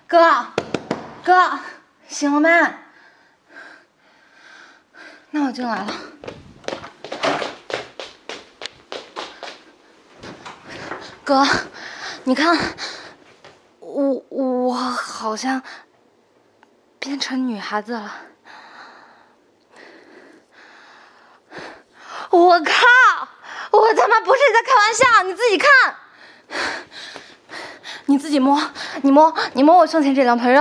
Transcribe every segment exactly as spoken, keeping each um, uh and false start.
哥，哥，醒了没？那我进来了。哥，你看，我我好像变成女孩子了。我靠！我他妈不是在开玩笑，你自己看，你自己摸，你摸，你摸我胸前这两团肉。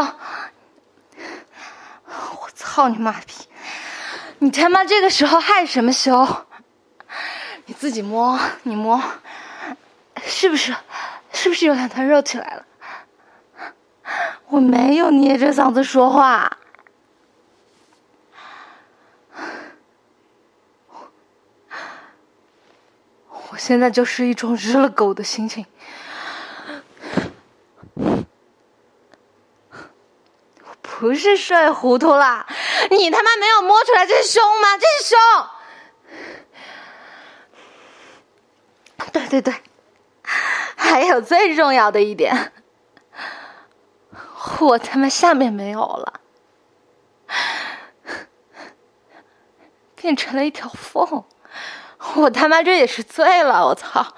我操你妈逼！你他妈这个时候害什么羞？你自己摸，你摸，是不是？是不是有两团肉起来了？我没有捏着嗓子说话。我现在就是一种日了狗的心情。我不是睡糊涂了，你他妈没有摸出来这是胸吗？这是胸。对对对，还有最重要的一点，我他妈下面没有了，变成了一条缝。我他妈这也是醉了，我操！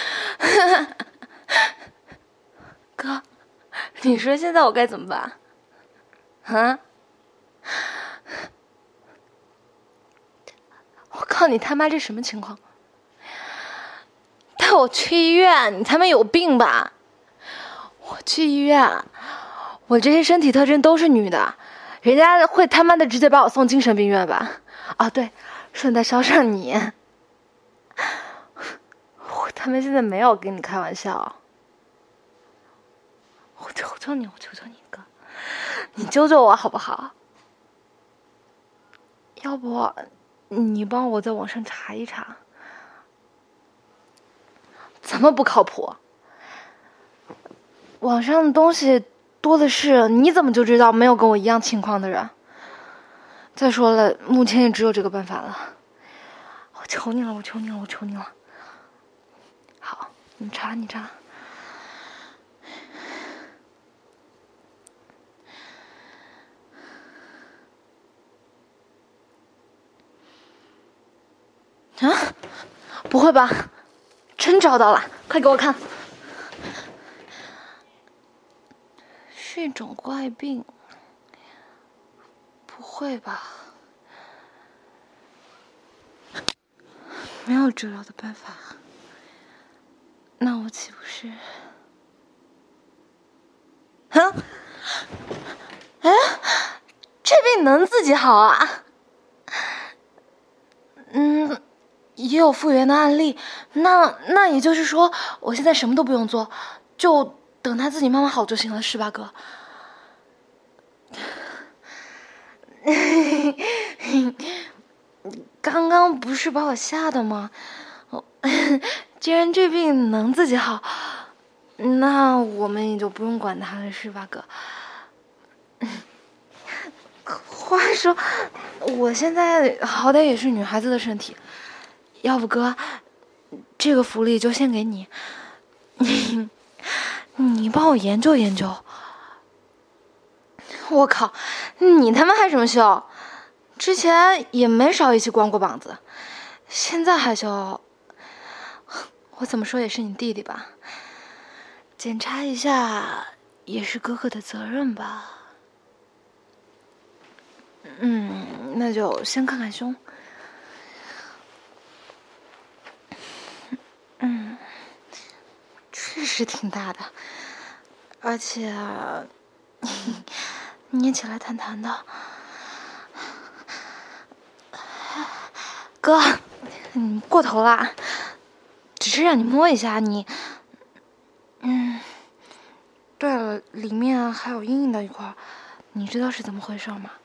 哥，你说现在我该怎么办？啊？我靠，你他妈这什么情况？带我去医院！你他妈有病吧？我去医院，我这些身体特征都是女的，人家会他妈的直接把我送精神病院吧？啊，对，顺带捎上你。我他妈现在没有跟你开玩笑，我求求你，我求求你哥，你救救我好不好？要不你帮我在网上查一查。怎么不靠谱？网上的东西多的是，你怎么就知道没有跟我一样情况的人？再说了，目前也只有这个办法了。我求你了，我求你了，我求你了。好，你查，你查。啊？不会吧？真找到了，快给我看。是一种怪病。不会吧？没有治疗的办法，那我岂不是？啊？哎，这病能自己好啊？嗯。也有复原的案例，那那也就是说，我现在什么都不用做，就等他自己慢慢好就行了，是吧，哥？刚刚不是把我吓的吗？既然这病能自己好，那我们也就不用管他了，是吧，哥？话说，我现在好歹也是女孩子的身体。要不哥，这个福利就先给你，你你帮我研究研究。我靠，你他妈害什么羞？之前也没少一起光过膀子，现在害羞？我怎么说也是你弟弟吧？检查一下也是哥哥的责任吧？嗯，那就先看看胸。嗯，确实挺大的，而且捏起来弹弹的。哥，你过头了，只是让你摸一下你。嗯，对了，里面还有硬硬的一块，你知道是怎么回事吗？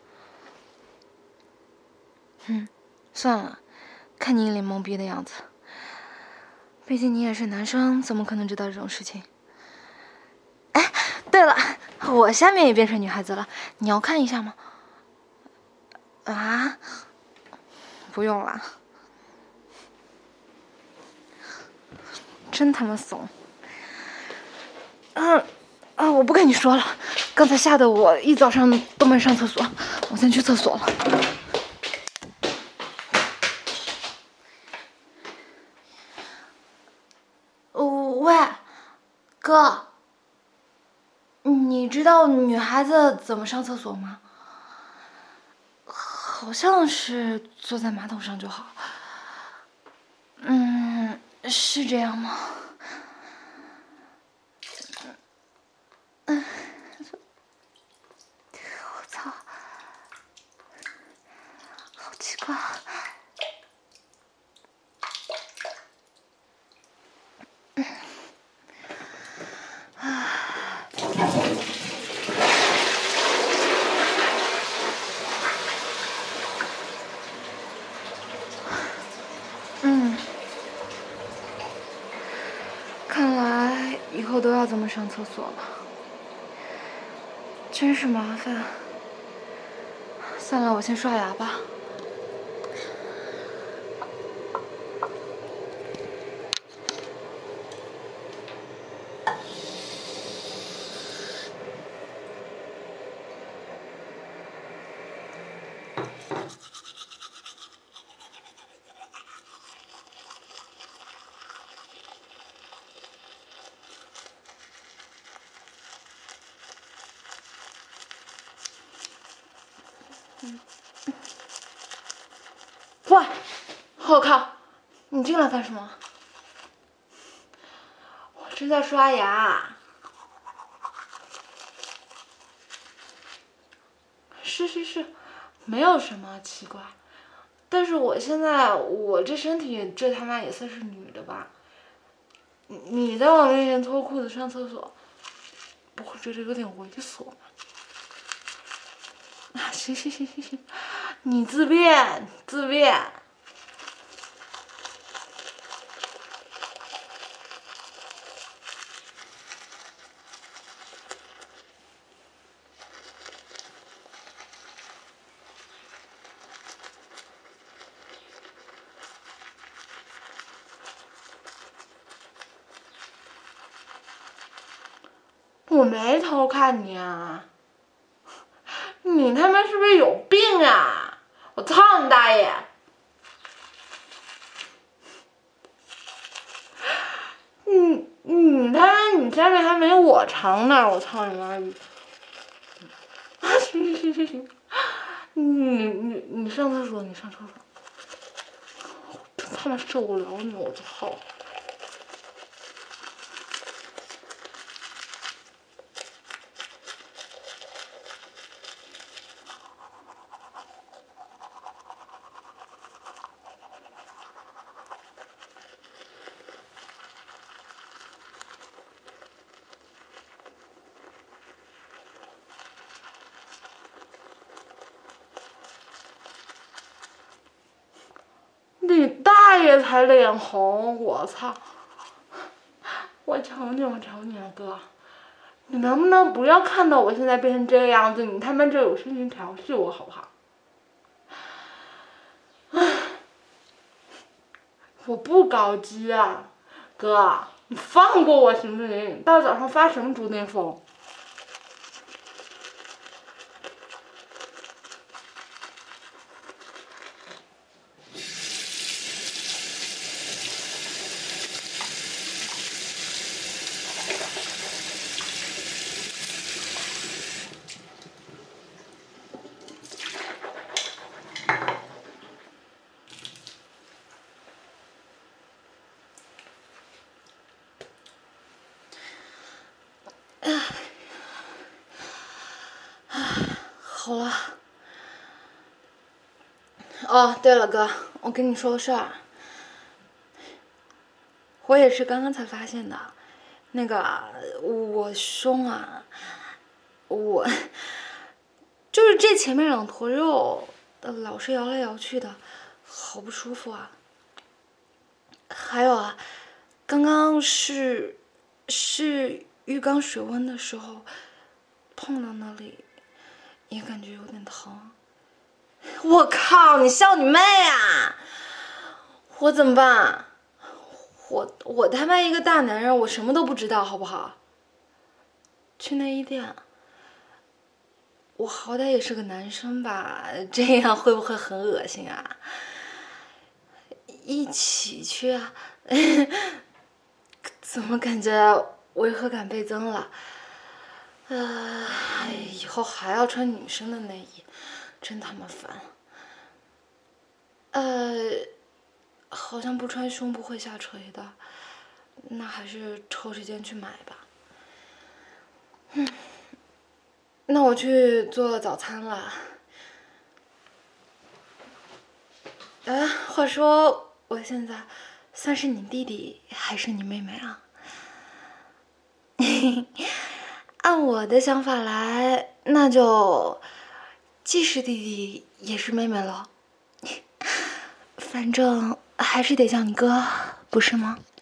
嗯，算了，看你一脸懵逼的样子。毕竟你也是男生，怎么可能知道这种事情？哎，对了，我下面也变成女孩子了，你要看一下吗？啊？不用了。真他妈怂。嗯，啊， 我不跟你说了，刚才吓得我一早上都没上厕所，我先去厕所了。哦，喂，哥，你知道女孩子怎么上厕所吗？好像是坐在马桶上就好。嗯，是这样吗？嗯，我操，好奇怪。嗯，看来以后都要这么上厕所了，真是麻烦。算了，我先刷牙吧。喂，我靠，你进来干什么？我正在刷牙。是是是，没有什么奇怪。但是我现在我这身体这他妈也算是女的吧？你你在我面前脱裤子上厕所，不会觉得有点猥琐吗？啊，行行行行行，你自便自便。我没偷看你啊！你他妈是不是有病啊？我操你大爷！你你他妈你下面还没我长呢！我操你妈逼！啊行行行行行，你你你上厕所，你上厕所！真他妈受不了你！我操！你大爷才脸红！我操！我求你，我求你了，哥，你能不能不要看到我现在变成这个样子，你他妈这有心情调戏我好不好？唉，我不搞基啊，哥，你放过我行不行？大早上发什么猪内疯？好了。哦，对了，哥，我跟你说个事儿，我也是刚刚才发现的。那个，我胸啊，我就是这前面两坨肉，老是摇来摇去的，好不舒服啊。还有啊，刚刚是是浴缸水温的时候碰到那里，也感觉有点疼。我靠！你笑你妹啊！我怎么办？我我他妈一个大男人，我什么都不知道，好不好？ 去内衣店？我好歹也是个男生吧，这样会不会很恶心啊？一起去啊？怎么感觉违和感倍增了？呃，以后还要穿女生的内衣，真他妈烦。呃，好像不穿胸部会下垂的，那还是抽时间去买吧。嗯，那我去做早餐了。哎，话说我现在算是你弟弟还是你妹妹啊？按我的想法来，那就既是弟弟也是妹妹了。反正还是得叫你哥，不是吗？